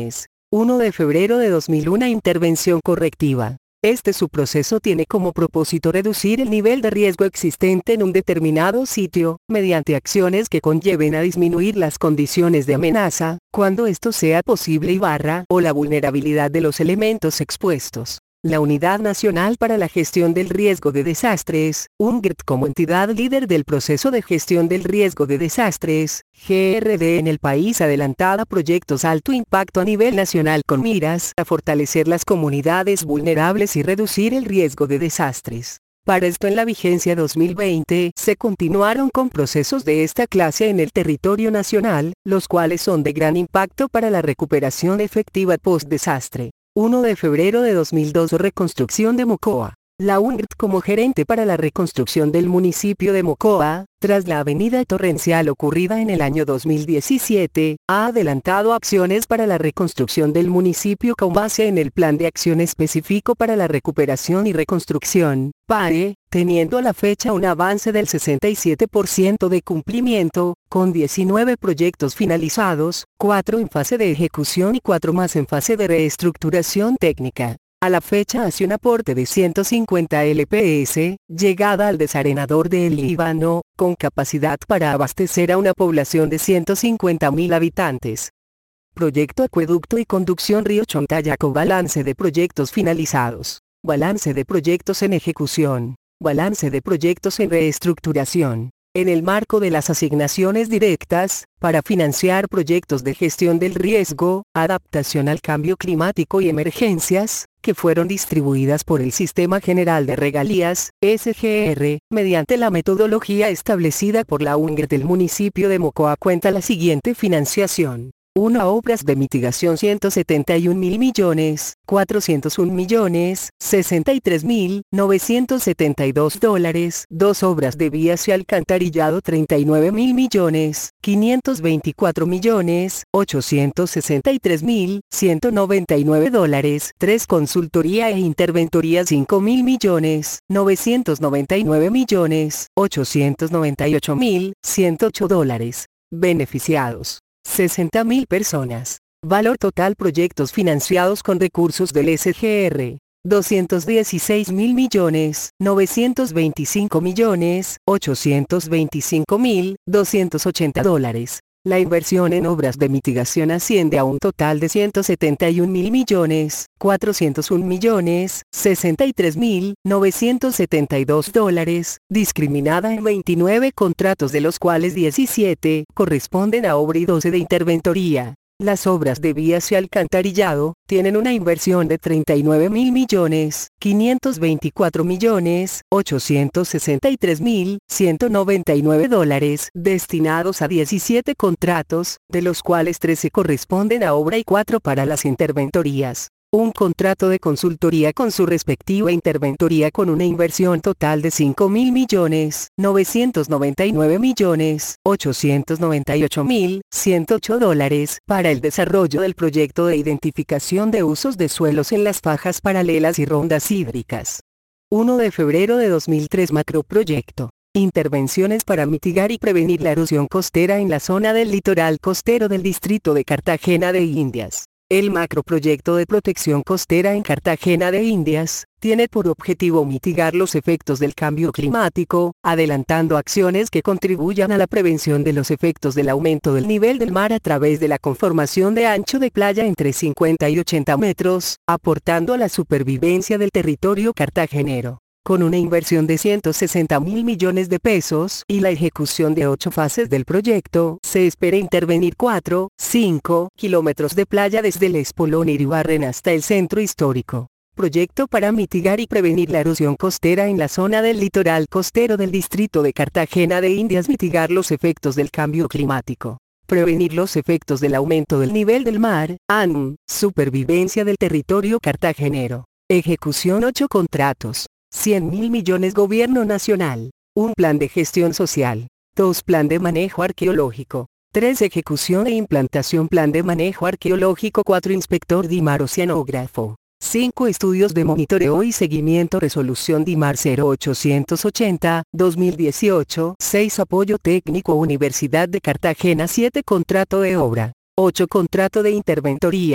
uno de febrero de dos mil uno. Intervención correctiva. Este subproceso tiene como propósito reducir el nivel de riesgo existente en un determinado sitio, mediante acciones que conlleven a disminuir las condiciones de amenaza, cuando esto sea posible y barra o la vulnerabilidad de los elementos expuestos. La Unidad Nacional para la Gestión del Riesgo de Desastres, UNGRT, como entidad líder del proceso de gestión del riesgo de desastres, G R D en el país, adelantada proyectos alto impacto a nivel nacional con miras a fortalecer las comunidades vulnerables y reducir el riesgo de desastres. Para esto, en la vigencia dos mil veinte, se continuaron con procesos de esta clase en el territorio nacional, los cuales son de gran impacto para la recuperación efectiva post-desastre. uno de febrero de dos mil dos. Reconstrucción de Mocoa. La UNGRT, como gerente para la reconstrucción del municipio de Mocoa, tras la avenida torrencial ocurrida en el año dos mil diecisiete, ha adelantado acciones para la reconstrucción del municipio con base en el Plan de Acción Específico para la Recuperación y Reconstrucción, P A R E, teniendo a la fecha un avance del sesenta y siete por ciento de cumplimiento, con diecinueve proyectos finalizados, cuatro en fase de ejecución y cuatro más en fase de reestructuración técnica. A la fecha hace un aporte de ciento cincuenta L P S, llegada al desarenador de El Líbano, con capacidad para abastecer a una población de ciento cincuenta mil habitantes. Proyecto Acueducto y Conducción Río Chontayaco. Balance de proyectos finalizados. Balance de proyectos en ejecución. Balance de proyectos en reestructuración. En el marco de las asignaciones directas, para financiar proyectos de gestión del riesgo, adaptación al cambio climático y emergencias, que fueron distribuidas por el Sistema General de Regalías, S G R, mediante la metodología establecida por la UNGRT, del municipio de Mocoa cuenta la siguiente financiación. uno. Obras de mitigación ciento setenta y un mil millones, cuatrocientos un millones, sesenta y tres mil, novecientos setenta y dos dólares. dos. Obras de vías y alcantarillado treinta y nueve mil millones, quinientos veinticuatro millones, ochocientos sesenta y tres mil, ciento noventa y nueve dólares. tres. Consultoría e interventoría cinco mil millones, novecientos noventa y nueve millones, ochocientos noventa y ocho mil, ciento ocho dólares. Beneficiados: sesenta mil personas. Valor total proyectos financiados con recursos del S G R: doscientos dieciséis mil millones, novecientos veinticinco millones, ochocientos veinticinco mil, doscientos ochenta dólares. La inversión en obras de mitigación asciende a un total de ciento setenta y un mil millones, cuatrocientos un millones, sesenta y tres mil, novecientos setenta y dos dólares, discriminada en veintinueve contratos, de los cuales diecisiete corresponden a obra y doce de interventoría. Las obras de vías y alcantarillado tienen una inversión de treinta y nueve mil millones, quinientos veinticuatro millones, ochocientos sesenta y tres mil, ciento noventa y nueve dólares, destinados a diecisiete contratos, de los cuales trece corresponden a obra y cuatro para las interventorías. Un contrato de consultoría con su respectiva interventoría con una inversión total de cinco mil millones, novecientos noventa y nueve millones, ochocientos noventa y ocho mil, ciento ocho dólares, para el desarrollo del proyecto de identificación de usos de suelos en las fajas paralelas y rondas hídricas. uno de febrero de dos mil tres. Macroproyecto. Intervenciones para mitigar y prevenir la erosión costera en la zona del litoral costero del distrito de Cartagena de Indias. El macroproyecto de protección costera en Cartagena de Indias tiene por objetivo mitigar los efectos del cambio climático, adelantando acciones que contribuyan a la prevención de los efectos del aumento del nivel del mar a través de la conformación de ancho de playa entre cincuenta y ochenta metros, aportando a la supervivencia del territorio cartagenero. Con una inversión de ciento sesenta mil millones de pesos y la ejecución de ocho fases del proyecto, se espera intervenir cuatro, cinco kilómetros de playa desde el Espolón Iribarren hasta el centro histórico. Proyecto para mitigar y prevenir la erosión costera en la zona del litoral costero del distrito de Cartagena de Indias. Mitigar los efectos del cambio climático. Prevenir los efectos del aumento del nivel del mar, A N M. Supervivencia del territorio cartagenero. Ejecución ocho contratos. cien mil millones. Gobierno Nacional. un Plan de gestión social. dos Plan de manejo arqueológico. tres Ejecución e implantación Plan de manejo arqueológico. cuatro Inspector DIMAR Oceanógrafo. cinco Estudios de monitoreo y seguimiento. Resolución DIMAR cero ochocientos ochenta, dos mil dieciocho. seis Apoyo técnico Universidad de Cartagena. siete Contrato de obra. ocho Contrato de interventoría.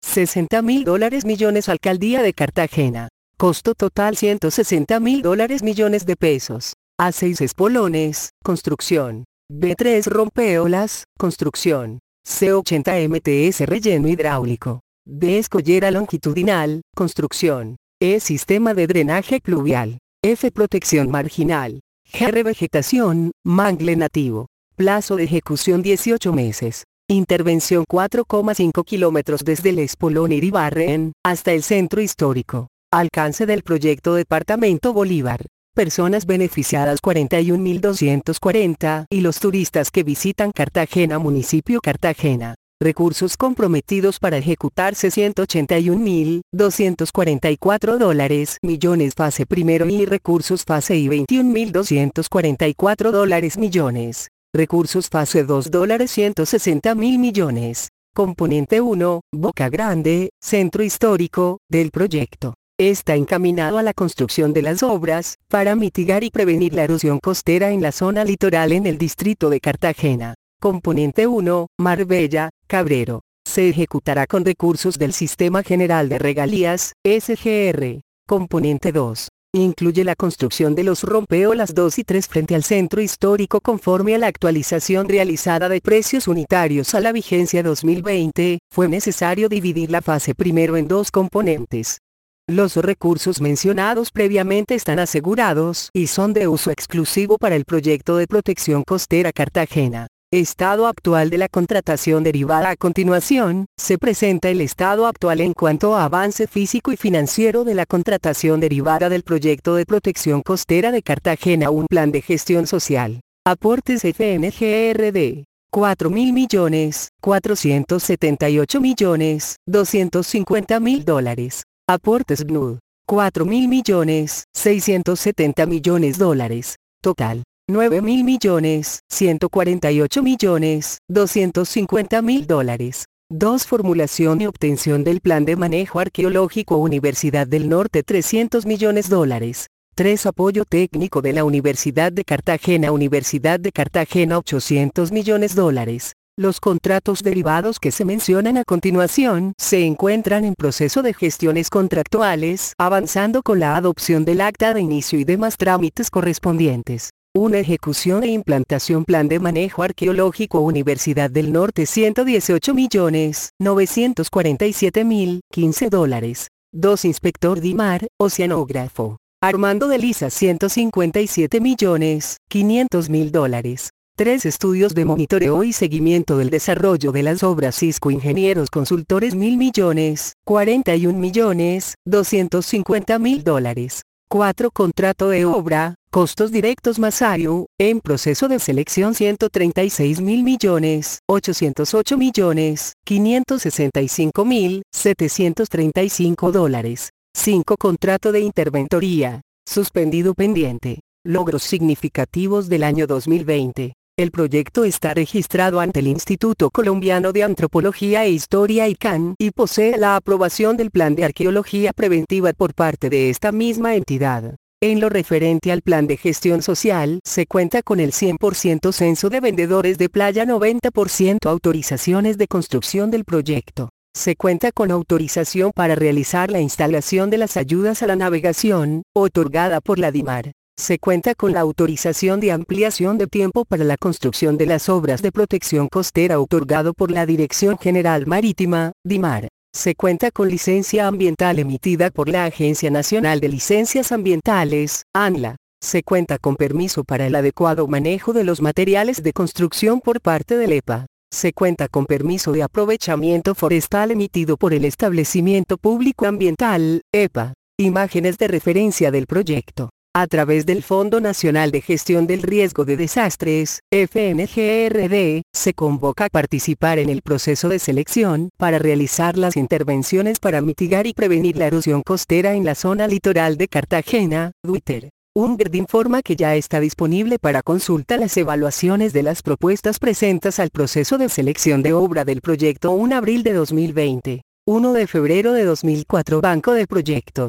sesenta mil dólares millones. Alcaldía de Cartagena. Costo total ciento sesenta mil dólares millones de pesos. A seis espolones, construcción. B tres rompeolas, construcción. C ochenta M T S relleno hidráulico. D escollera longitudinal, construcción. E sistema de drenaje pluvial. F protección marginal. G revegetación, mangle nativo. Plazo de ejecución dieciocho meses. Intervención cuatro coma cinco kilómetros desde el espolón Iribarren hasta el centro histórico. Alcance del proyecto Departamento Bolívar. Personas beneficiadas cuarenta y un mil doscientos cuarenta y los turistas que visitan Cartagena municipio Cartagena. Recursos comprometidos para ejecutarse ciento ochenta y un mil doscientos cuarenta y cuatro dólares millones fase primero y recursos fase I veintiún mil doscientos cuarenta y cuatro dólares millones. Recursos fase dos dólares ciento sesenta mil millones. Componente uno, Boca Grande, centro histórico, del proyecto. Está encaminado a la construcción de las obras, para mitigar y prevenir la erosión costera en la zona litoral en el distrito de Cartagena. Componente uno, Marbella, Cabrero. Se ejecutará con recursos del Sistema General de Regalías, S G R. Componente dos. Incluye la construcción de los rompeolas dos y tres frente al centro histórico conforme a la actualización realizada de precios unitarios a la vigencia dos mil veinte, fue necesario dividir la fase primero en dos componentes. Los recursos mencionados previamente están asegurados y son de uso exclusivo para el proyecto de protección costera Cartagena. Estado actual de la contratación derivada. A continuación, se presenta el estado actual en cuanto a avance físico y financiero de la contratación derivada del proyecto de protección costera de Cartagena. Un plan de gestión social. Aportes F N G R D. cuatro mil millones, cuatrocientos setenta y ocho millones, doscientos cincuenta mil dólares. Aportes B N U D. cuatro mil millones, seiscientos setenta millones dólares. Total. nueve mil millones, ciento cuarenta y ocho millones, doscientos cincuenta mil dólares. dos Formulación y obtención del Plan de Manejo Arqueológico Universidad del Norte trescientos millones dólares. tres Apoyo técnico de la Universidad de Cartagena Universidad de Cartagena ochocientos millones dólares. Los contratos derivados que se mencionan a continuación se encuentran en proceso de gestiones contractuales, avanzando con la adopción del acta de inicio y demás trámites correspondientes. Una ejecución e implantación Plan de Manejo Arqueológico Universidad del Norte ciento dieciocho millones, novecientos cuarenta y siete mil, quince dólares. dos Inspector DIMAR, Oceanógrafo. Armando de Lisa ciento cincuenta y siete millones, quinientos mil dólares. tres Estudios de monitoreo y seguimiento del desarrollo de las obras Cisco Ingenieros Consultores mil millones, cuarenta y un millones, doscientos cincuenta mil dólares. cuatro Contrato de obra, costos directos Masario, en proceso de selección ciento treinta y seis mil millones, ochocientos ocho millones, quinientos sesenta y cinco mil, setecientos treinta y cinco dólares. cinco Contrato de interventoría, suspendido pendiente. Logros significativos del año dos mil veinte. El proyecto está registrado ante el Instituto Colombiano de Antropología e Historia I C A N y posee la aprobación del Plan de Arqueología Preventiva por parte de esta misma entidad. En lo referente al plan de gestión social, se cuenta con el cien por ciento censo de vendedores de playa, noventa por ciento autorizaciones de construcción del proyecto. Se cuenta con autorización para realizar la instalación de las ayudas a la navegación, otorgada por la DIMAR. Se cuenta con la autorización de ampliación de tiempo para la construcción de las obras de protección costera otorgado por la Dirección General Marítima, DIMAR. Se cuenta con licencia ambiental emitida por la Agencia Nacional de Licencias Ambientales, ANLA. Se cuenta con permiso para el adecuado manejo de los materiales de construcción por parte del E P A. Se cuenta con permiso de aprovechamiento forestal emitido por el Establecimiento Público Ambiental, E P A. Imágenes de referencia del proyecto. A través del Fondo Nacional de Gestión del Riesgo de Desastres, F N G R D, se convoca a participar en el proceso de selección para realizar las intervenciones para mitigar y prevenir la erosión costera en la zona litoral de Cartagena, Twitter. UNGRD informa que ya está disponible para consulta las evaluaciones de las propuestas presentadas al proceso de selección de obra del proyecto uno de abril de dos mil veinte. uno de febrero de dos mil cuatro Banco de Proyectos.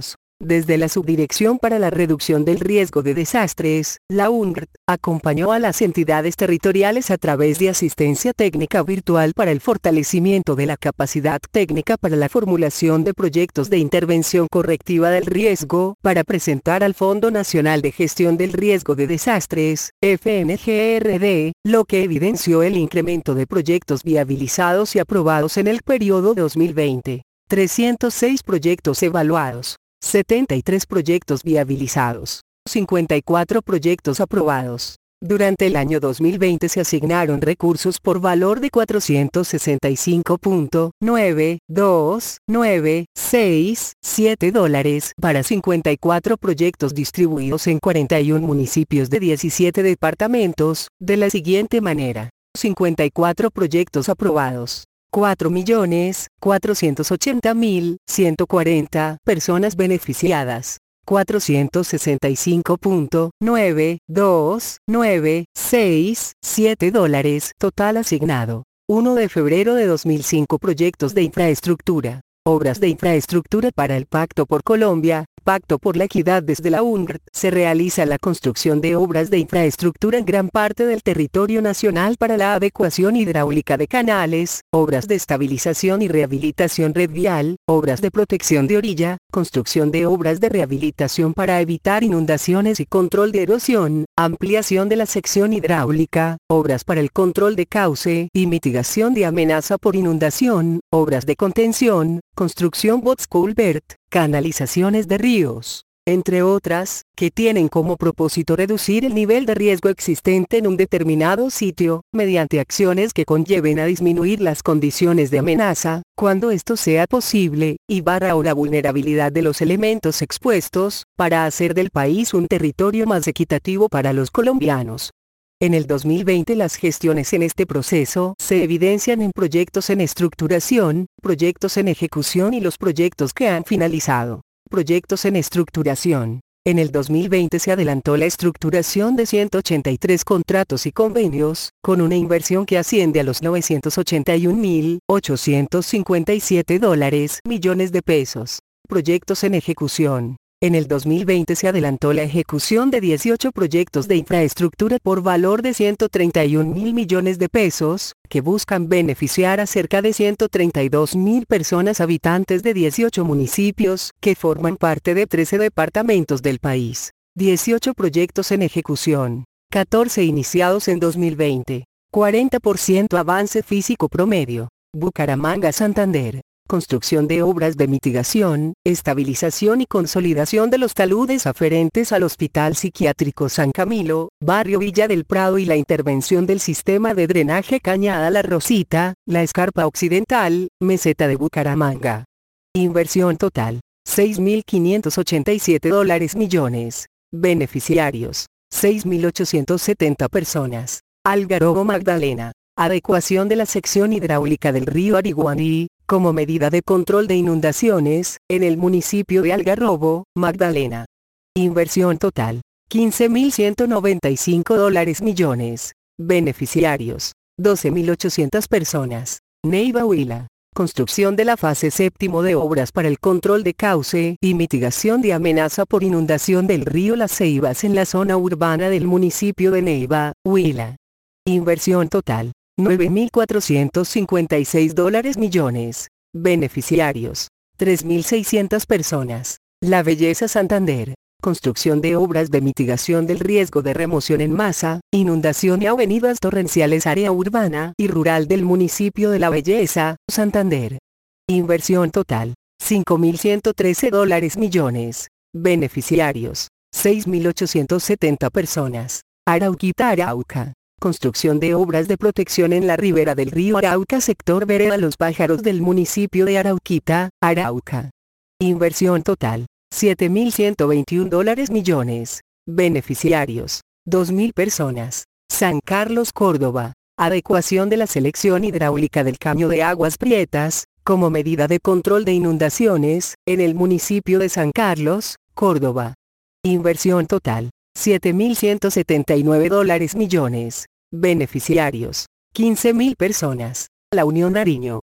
Desde la Subdirección para la Reducción del Riesgo de Desastres, la U N R T, acompañó a las entidades territoriales a través de asistencia técnica virtual para el fortalecimiento de la capacidad técnica para la formulación de proyectos de intervención correctiva del riesgo, para presentar al Fondo Nacional de Gestión del Riesgo de Desastres, F N G R D, lo que evidenció el incremento de proyectos viabilizados y aprobados en el periodo dos mil veinte. trescientos seis proyectos evaluados. setenta y tres proyectos viabilizados, cincuenta y cuatro proyectos aprobados. Durante el año dos mil veinte se asignaron recursos por valor de cuatrocientos sesenta y cinco punto nueve dos nueve seis siete dólares para cincuenta y cuatro proyectos distribuidos en cuarenta y uno municipios de diecisiete departamentos, de la siguiente manera: cincuenta y cuatro proyectos aprobados. cuatro millones cuatrocientos ochenta mil ciento cuarenta personas beneficiadas. cuatrocientos sesenta y cinco punto nueve dos nueve seis siete dólares total asignado. uno de febrero de dos mil cinco proyectos de infraestructura. Obras de infraestructura para el Pacto por Colombia, Pacto por la Equidad. Desde la U N R T se realiza la construcción de obras de infraestructura en gran parte del territorio nacional para la adecuación hidráulica de canales, obras de estabilización y rehabilitación red vial, obras de protección de orilla, construcción de obras de rehabilitación para evitar inundaciones y control de erosión, ampliación de la sección hidráulica, obras para el control de cauce y mitigación de amenaza por inundación, obras de contención, construcción bots culvert, canalizaciones de ríos, entre otras, que tienen como propósito reducir el nivel de riesgo existente en un determinado sitio, mediante acciones que conlleven a disminuir las condiciones de amenaza, cuando esto sea posible, y barra o la vulnerabilidad de los elementos expuestos, para hacer del país un territorio más equitativo para los colombianos. En el dos mil veinte las gestiones en este proceso se evidencian en proyectos en estructuración, proyectos en ejecución y los proyectos que han finalizado. Proyectos en estructuración. En el dos mil veinte se adelantó la estructuración de ciento ochenta y tres contratos y convenios, con una inversión que asciende a los novecientos ochenta y un mil ochocientos cincuenta y siete dólares millones de pesos. Proyectos en ejecución. En el dos mil veinte se adelantó la ejecución de dieciocho proyectos de infraestructura por valor de ciento treinta y un mil millones de pesos, que buscan beneficiar a cerca de ciento treinta y dos mil personas habitantes de dieciocho municipios, que forman parte de trece departamentos del país. dieciocho proyectos en ejecución. catorce iniciados en dos mil veinte. cuarenta por ciento avance físico promedio. Bucaramanga, Santander. Construcción de obras de mitigación, estabilización y consolidación de los taludes aferentes al Hospital Psiquiátrico San Camilo, Barrio Villa del Prado y la intervención del sistema de drenaje Cañada La Rosita, la Escarpa Occidental, Meseta de Bucaramanga. Inversión total, seis mil quinientos ochenta y siete dólares millones. Beneficiarios, seis mil ochocientos setenta personas. Algarrobo, Magdalena. Adecuación de la sección hidráulica del río Ariguaní, como medida de control de inundaciones, en el municipio de Algarrobo, Magdalena. Inversión total, quince mil ciento noventa y cinco dólares millones. Beneficiarios, doce mil ochocientas personas. Neiva, Huila. Construcción de la fase séptimo de obras para el control de cauce y mitigación de amenaza por inundación del río Las Ceibas en la zona urbana del municipio de Neiva, Huila. Inversión total, nueve mil cuatrocientos cincuenta y seis dólares millones. Beneficiarios, tres mil seiscientas personas. La Belleza, Santander. Construcción de obras de mitigación del riesgo de remoción en masa, inundación y avenidas torrenciales, área urbana y rural del municipio de La Belleza, Santander. Inversión total, cinco mil ciento trece dólares millones. Beneficiarios, seis mil ochocientos setenta personas. Arauquita, Arauca. Construcción de obras de protección en la ribera del río Arauca, sector Vereda Los Pájaros del municipio de Arauquita, Arauca. Inversión total, siete mil ciento veintiún dólares millones. Beneficiarios, dos mil personas. San Carlos, Córdoba. Adecuación de la selección hidráulica del Caño de Aguas Prietas, como medida de control de inundaciones, en el municipio de San Carlos, Córdoba. Inversión total, siete mil ciento setenta y nueve dólares millones. Beneficiarios, quince mil personas. La Unión, Nariño.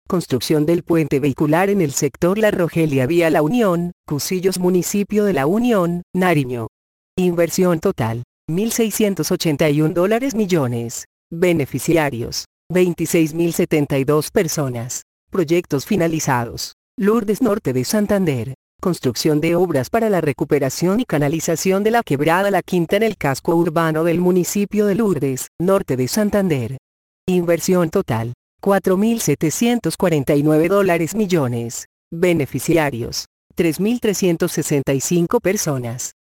Construcción del puente vehicular en el sector La Rogelia vía La Unión, Cusillos municipio de La Unión, Nariño. Inversión total, mil seiscientos ochenta y un dólares millones. Beneficiarios, veintiséis mil setenta y dos personas. Proyectos finalizados. Lourdes Norte de Santander. Construcción de obras para la recuperación y canalización de la quebrada La Quinta en el casco urbano del municipio de Lourdes, Norte de Santander. Inversión total, cuatro mil setecientos cuarenta y nueve dólares millones. Beneficiarios, tres mil trescientos sesenta y cinco personas.